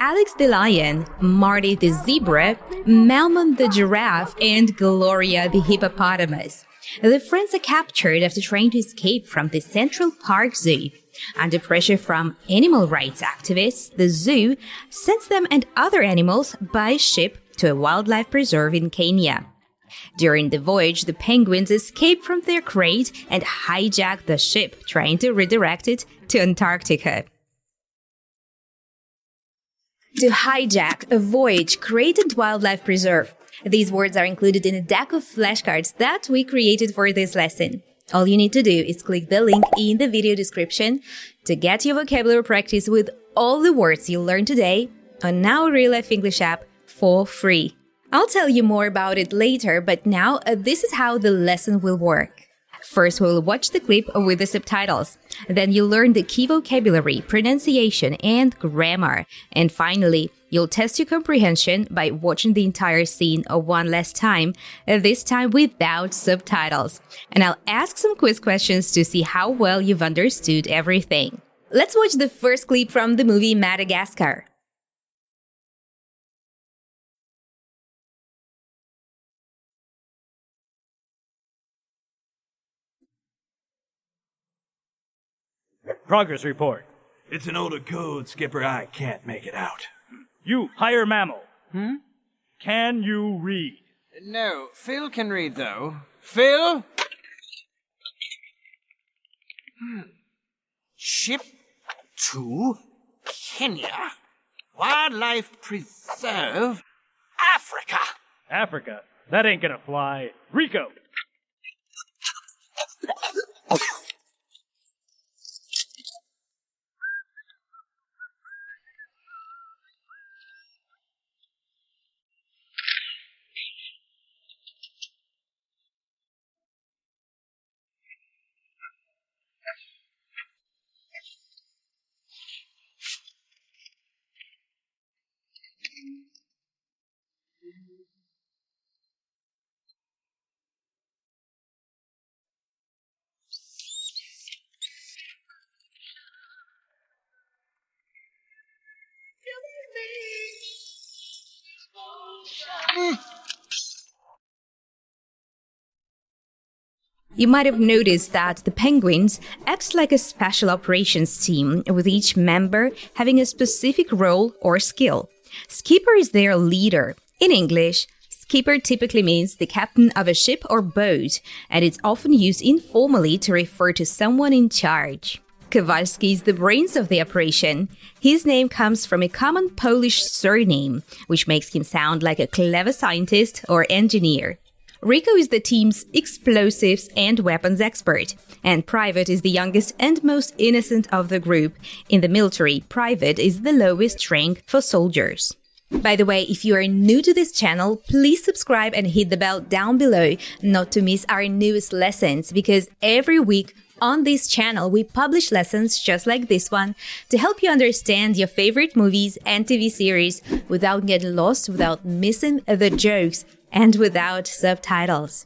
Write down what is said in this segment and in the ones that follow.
Alex the lion, Marty the zebra, Melman the giraffe, and Gloria the hippopotamus. The friends are captured after trying to escape from the Central Park Zoo. Under pressure from animal rights activists, the zoo sends them and other animals by ship to a wildlife preserve in Kenya. During the voyage, the penguins escape from their crate and hijack the ship, trying to redirect it to Antarctica. To hijack, avoid, create and wildlife preserve. These words are included in a deck of flashcards that we created for this lesson. All you need to do is click the link in the video description to get your vocabulary practice with all the words you learned today on our Real Life English app for free. I'll tell you more about it later, but now this is how the lesson will work. First, we'll watch the clip with the subtitles. Then you'll learn the key vocabulary, pronunciation, and grammar. And finally, you'll test your comprehension by watching the entire scene one last time, this time without subtitles. And I'll ask some quiz questions to see how well you've understood everything. Let's watch the first clip from the movie Madagascar. Progress report. It's an older code, Skipper. I can't make it out. You, higher mammal. Can you read? No, Phil can read, though. Phil? Ship to Kenya. Wildlife Preserve, Africa. Africa? That ain't gonna fly. Rico! You might have noticed that the penguins act like a special operations team, with each member having a specific role or skill. Skipper is their leader. In English, skipper typically means the captain of a ship or boat, and it's often used informally to refer to someone in charge. Kowalski is the brains of the operation. His name comes from a common Polish surname, which makes him sound like a clever scientist or engineer. Rico is the team's explosives and weapons expert, and Private is the youngest and most innocent of the group. In the military, Private is the lowest rank for soldiers. By the way, if you are new to this channel, please subscribe and hit the bell down below not to miss our newest lessons, because every week on this channel we publish lessons just like this one to help you understand your favorite movies and TV series without getting lost, without missing the jokes, and without subtitles.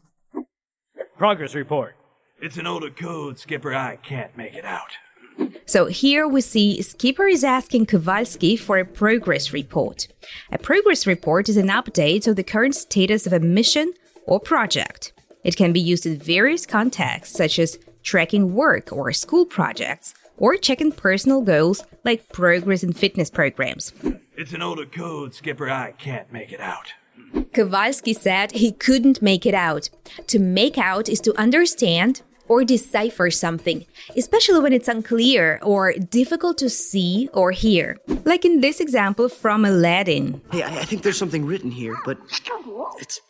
Progress report. It's an older code, Skipper. I can't make it out. So here we see Skipper is asking Kowalski for a progress report. A progress report is an update of the current status of a mission or project. It can be used in various contexts, such as tracking work or school projects, or checking personal goals like progress in fitness programs. It's an older code, Skipper. I can't make it out. Kowalski said he couldn't make it out. To make out is to understand or decipher something, especially when it's unclear or difficult to see or hear. Like in this example from Aladdin. Hey, I think there's something written here, but it's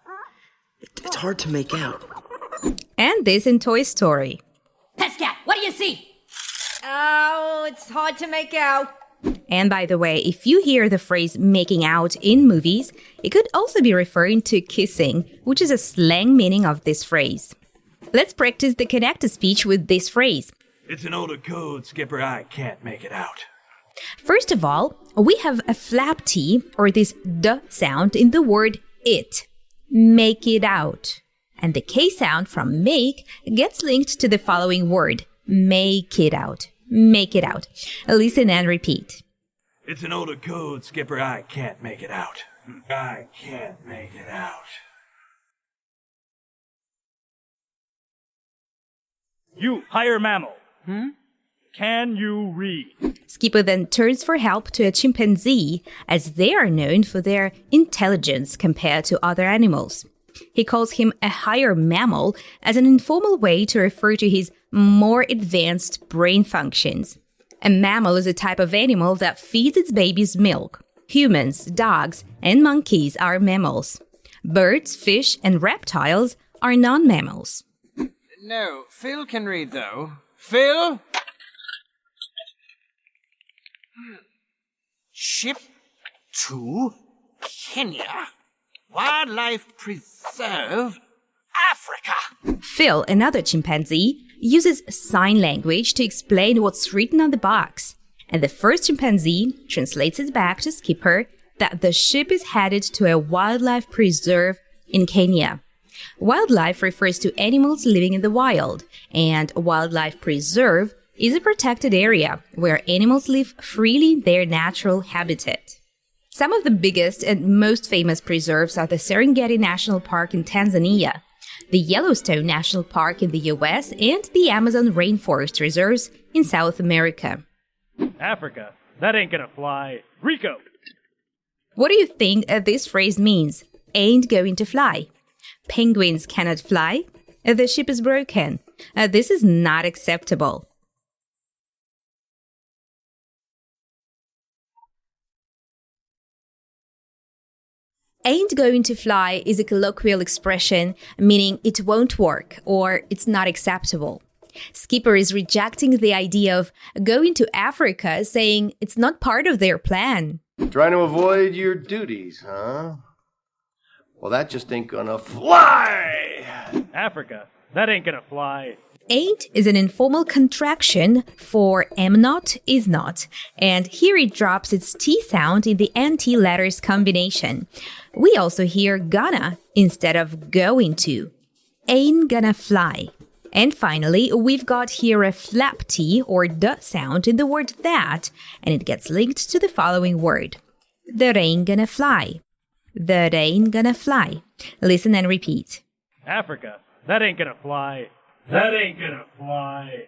hard to make out. And this in Toy Story. Pescat, what do you see? Oh, it's hard to make out. And by the way, if you hear the phrase making out in movies, it could also be referring to kissing, which is a slang meaning of this phrase. Let's practice the connected speech with this phrase. It's an older code, Skipper. I can't make it out. First of all, we have a flap T, or this D sound in the word it. Make it out. And the K sound from make gets linked to the following word. Make it out. Make it out. Listen and repeat. It's an older code, Skipper. I can't make it out. I can't make it out. You, higher mammal. Can you read? Skipper then turns for help to a chimpanzee, as they are known for their intelligence compared to other animals. He calls him a higher mammal as an informal way to refer to his more advanced brain functions. A mammal is a type of animal that feeds its babies milk. Humans, dogs, and monkeys are mammals. Birds, fish, and reptiles are non-mammals. No, Phil can read, though. Phil? Ship to Kenya. Wildlife Preserve, Africa. Phil, another chimpanzee, uses sign language to explain what's written on the box. And the first chimpanzee translates it back to Skipper that the ship is headed to a wildlife preserve in Kenya. Wildlife refers to animals living in the wild, and a wildlife preserve is a protected area where animals live freely in their natural habitat. Some of the biggest and most famous preserves are the Serengeti National Park in Tanzania, the Yellowstone National Park in the US, and the Amazon Rainforest Reserves in South America. Africa. That ain't gonna fly. Rico. What do you think this phrase means? Ain't going to fly. Penguins cannot fly. The ship is broken. This is not acceptable. Ain't going to fly is a colloquial expression meaning it won't work or it's not acceptable. Skipper is rejecting the idea of going to Africa, saying it's not part of their plan. Trying to avoid your duties, huh? Well, that just ain't gonna fly! Africa. That ain't gonna fly. Ain't is an informal contraction for am not, is not, and here it drops its T sound in the NT letters combination. We also hear gonna instead of going to. Ain't gonna fly. And finally, we've got here a flap T or D sound in the word that, and it gets linked to the following word. That ain't gonna fly. That ain't gonna fly. Listen and repeat. Africa. That ain't gonna fly. That ain't gonna fly.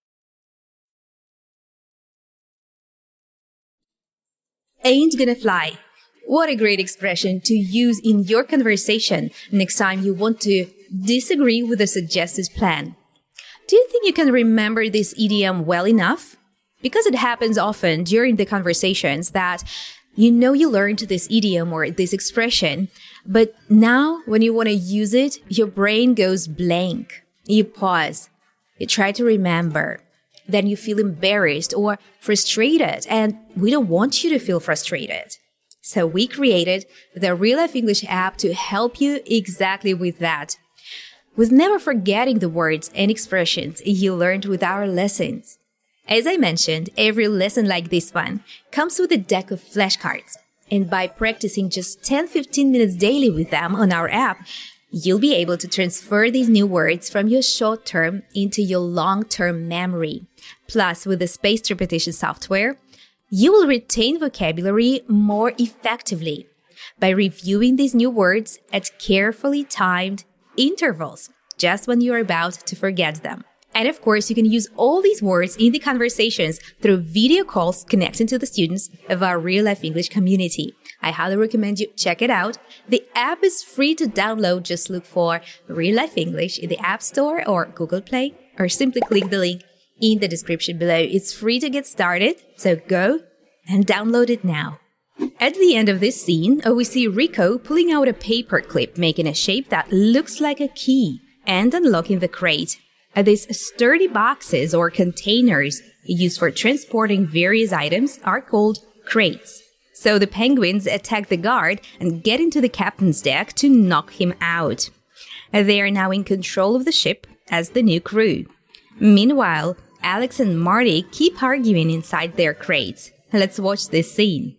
Ain't gonna fly. What a great expression to use in your conversation next time you want to disagree with a suggested plan. Do you think you can remember this idiom well enough? Because it happens often during the conversations that you know you learned this idiom or this expression, but now when you want to use it, your brain goes blank. You pause. You try to remember. Then you feel embarrassed or frustrated, and we don't want you to feel frustrated. So we created the Real Life English app to help you exactly with that. With never forgetting the words and expressions you learned with our lessons. As I mentioned, every lesson like this one comes with a deck of flashcards. And by practicing just 10-15 minutes daily with them on our app, you'll be able to transfer these new words from your short-term into your long-term memory. Plus, with the spaced repetition software, you will retain vocabulary more effectively by reviewing these new words at carefully timed intervals, just when you're about to forget them. And of course, you can use all these words in the conversations through video calls connecting to the students of our Real Life English community. I highly recommend you check it out. The app is free to download. Just look for Real Life English in the App Store or Google Play, or simply click the link in the description below. It's free to get started, so go and download it now. At the end of this scene, we see Rico pulling out a paper clip, making a shape that looks like a key, and unlocking the crate. These sturdy boxes or containers used for transporting various items are called crates. So the penguins attack the guard and get into the captain's deck to knock him out. They are now in control of the ship as the new crew. Meanwhile, Alex and Marty keep arguing inside their crates. Let's watch this scene.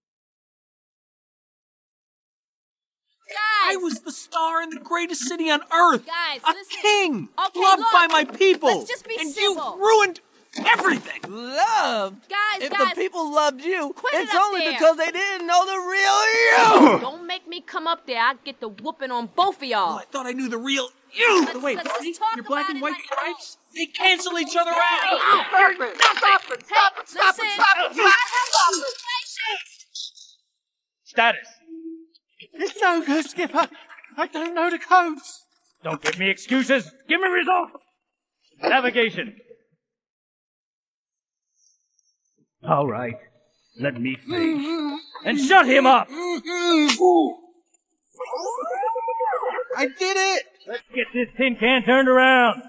I was the star in the greatest city on earth. Guys, a listen. king, Okay, loved look, by my people. let's just be and civil. you ruined everything. Loved? Guys, If guys. the people loved you, Quit it it's up only there. because they didn't know the real you! Don't make me come up there. I'll get the whooping on both of Oh, y'all. I thought I knew the real you. Let's- Wait, let's Marty, talk your black about and it white like stripes, they cancel each other out. Status. It's no good, Skipper. I don't know the codes. Don't give me excuses. Give me results. Navigation. All right. Let me think. And shut him up. I did it! Let's get this tin can turned around.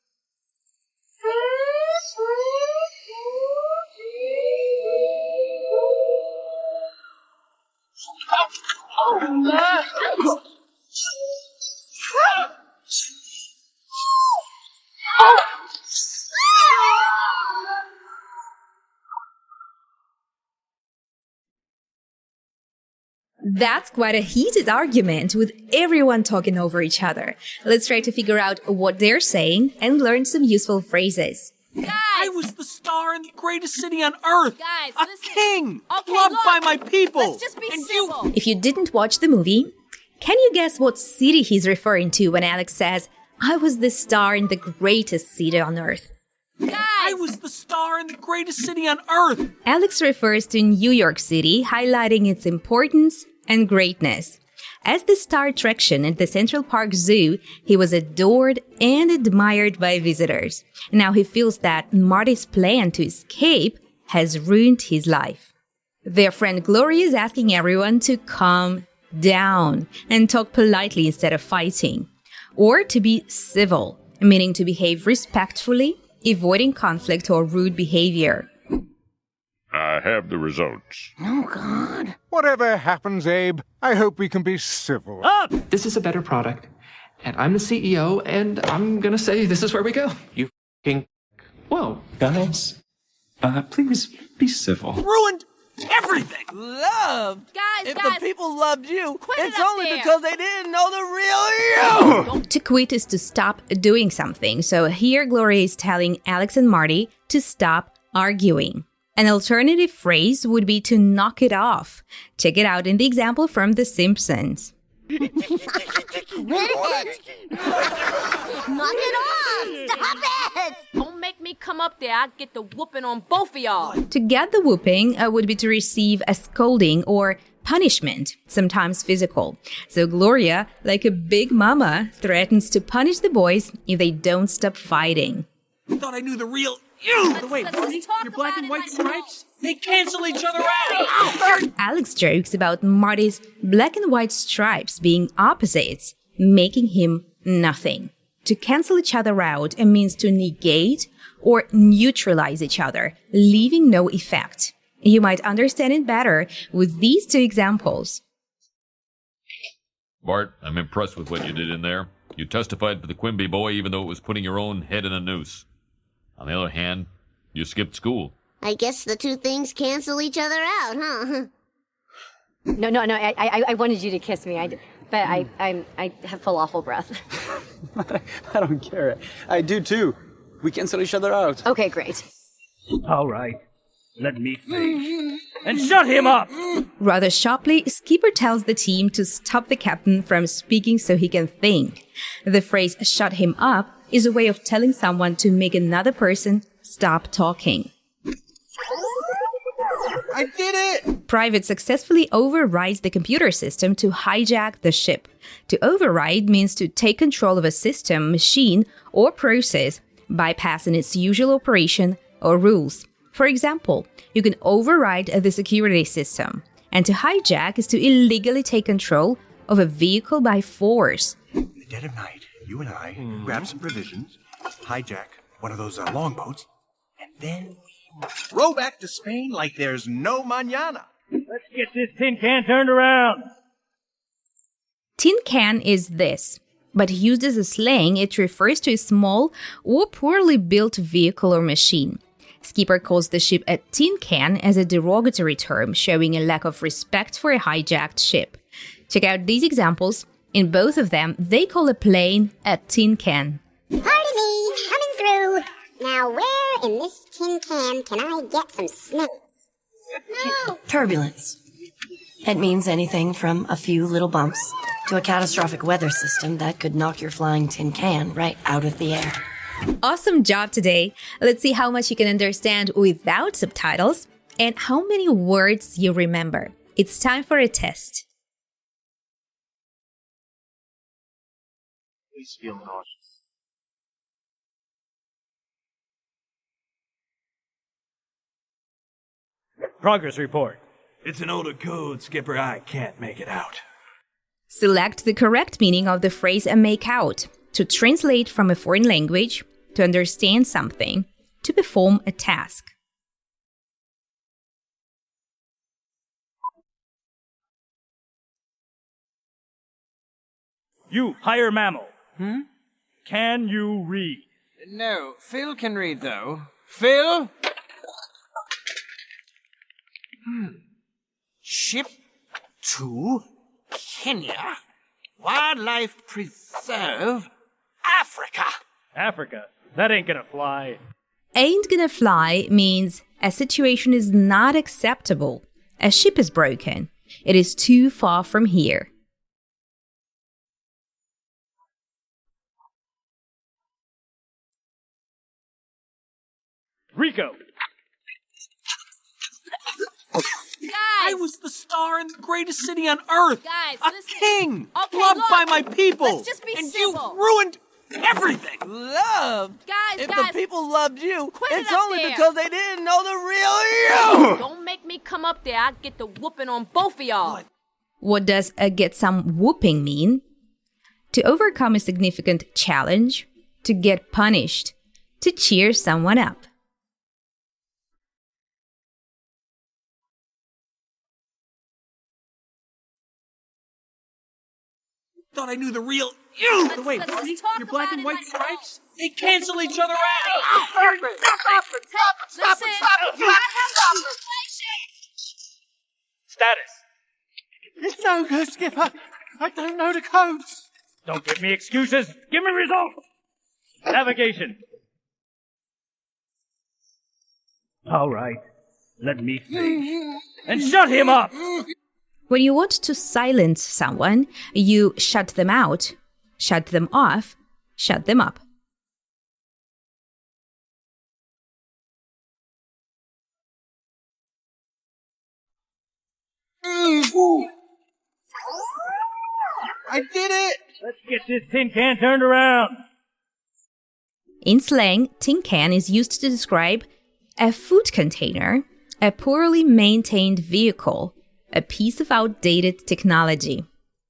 That's quite a heated argument with everyone talking over each other. Let's try to figure out what they're saying and learn some useful phrases. I was the star in the greatest city on earth. Guys, a listen. king, Okay, loved look. by my people. Let's just be and simple. If you didn't watch the movie, can you guess what city he's referring to when Alex says, I was the star in the greatest city on earth? I was the star in the greatest city on earth. Alex refers to New York City, highlighting its importance and greatness. As the star attraction at the Central Park Zoo, he was adored and admired by visitors. Now he feels that Marty's plan to escape has ruined his life. Their friend Gloria is asking everyone to calm down and talk politely instead of fighting. Or to be civil, meaning to behave respectfully, avoiding conflict or rude behavior. I have the results. Whatever happens, Abe, I hope we can be civil. This is a better product, and I'm the CEO, and I'm gonna say this is where we go. You f***ing... Whoa. Guys, please be civil. Ruined everything. Loved? Guys, If guys. the people loved you, Quit it it's up only there. because they didn't know the real you! To quit is to stop doing something. So here Gloria is telling Alex and Marty to stop arguing. An alternative phrase would be to knock it off. Check it out in the example from The Simpsons. Quit it. Knock it off. Stop it. Don't make me come up there. I'll get the whooping on both of y'all. To get the whooping would be to receive a scolding or punishment, sometimes physical. So Gloria, like a big mama, threatens to punish the boys if they don't stop fighting. I thought I knew the real you. Wait, let's Marty, talk your black about and it white like stripes, they cancel each other out. Alex jokes about Marty's black and white stripes being opposites, making him nothing. To cancel each other out means to negate or neutralize each other, leaving no effect. You might understand it better with these two examples. Bart, I'm impressed with what you did in there. You testified for the Quimby boy even though it was putting your own head in a noose. On the other hand, you skipped school. I guess the two things cancel each other out, huh? No, I wanted you to kiss me, but I have falafel breath. I don't care. I do too. We cancel each other out. Okay, great. All right. Let me think. And shut him up! Rather sharply, Skipper tells the team to stop the captain from speaking so he can think. The phrase shut him up is a way of telling someone to make another person stop talking. I did it! Private successfully overrides the computer system to hijack the ship. To override means to take control of a system, machine, or process, bypassing its usual operation or rules. For example, you can override the security system. And to hijack is to illegally take control of a vehicle by force. In the dead of night, you and I grab some provisions, hijack one of those longboats, and then we row back to Spain like there's no mañana. Let's get this tin can turned around. Tin can is this, but used as a slang, it refers to a small or poorly built vehicle or machine. Skipper calls the ship a tin can as a derogatory term, showing a lack of respect for a hijacked ship. Check out these examples. In both of them, they call a plane a tin can. Pardon me, coming through. Now, where in this tin can I get some snakes? No! Turbulence. It means anything from a few little bumps to a catastrophic weather system that could knock your flying tin can right out of the air. Awesome job today. Let's see how much you can understand without subtitles and how many words you remember. It's time for a test. Please feel nauseous. Progress report. It's an older code, Skipper. I can't make it out. Select the correct meaning of the phrase and make out. To translate from a foreign language, to understand something, to perform a task. You, higher mammal. Can you read? No, Phil can read, though. Phil? Ship to Kenya. Wildlife Preserve, Africa. Africa? That ain't gonna fly. Ain't gonna fly means a situation is not acceptable. A ship is broken. It is too far from here. Rico! I was the star in the greatest city on earth. Guys, a listen. king, Okay, loved look. by my people. Let's just be and civil. you ruined everything. Loved? Guys, If guys. the people loved you, Quit it it's up only there. because they didn't know the real you! Don't make me come up there. I'll get the whooping on both of y'all. What does get some whooping mean? To overcome a significant challenge, to get punished, to cheer someone up. Thought I knew the real you. Let's- Wait, let's Marty, talk your black about and it white like- stripes? They cancel each other out. Listen. Status. It's no good, Skipper. I don't know the codes. Don't give me excuses. Give me results. Navigation. All right. Let me see. And shut him up! When you want to silence someone, you shut them out, shut them off, shut them up. I did it! Let's get this tin can turned around. In slang, tin can is used to describe a food container, a poorly maintained vehicle, a piece of outdated technology.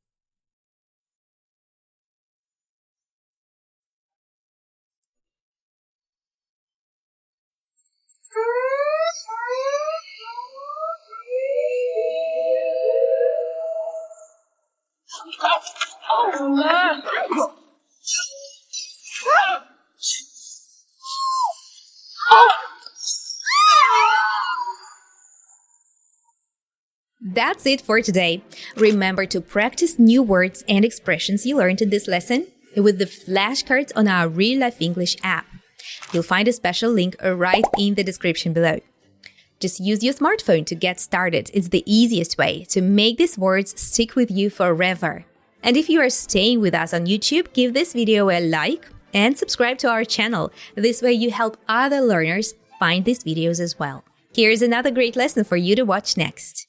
That's it for today. Remember to practice new words and expressions you learned in this lesson with the flashcards on our Real Life English app. You'll find a special link right in the description below. Just use your smartphone to get started. It's the easiest way to make these words stick with you forever. And if you are staying with us on YouTube, give this video a like and subscribe to our channel. This way you help other learners find these videos as well. Here's another great lesson for you to watch next.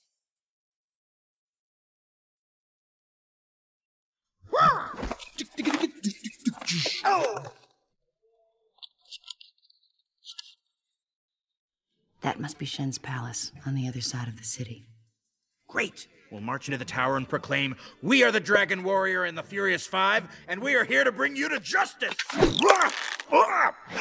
That must be Shen's palace on the other side of the city. Great. We'll march into the tower and proclaim, "We are the Dragon Warrior and the Furious Five, and we are here to bring you to justice."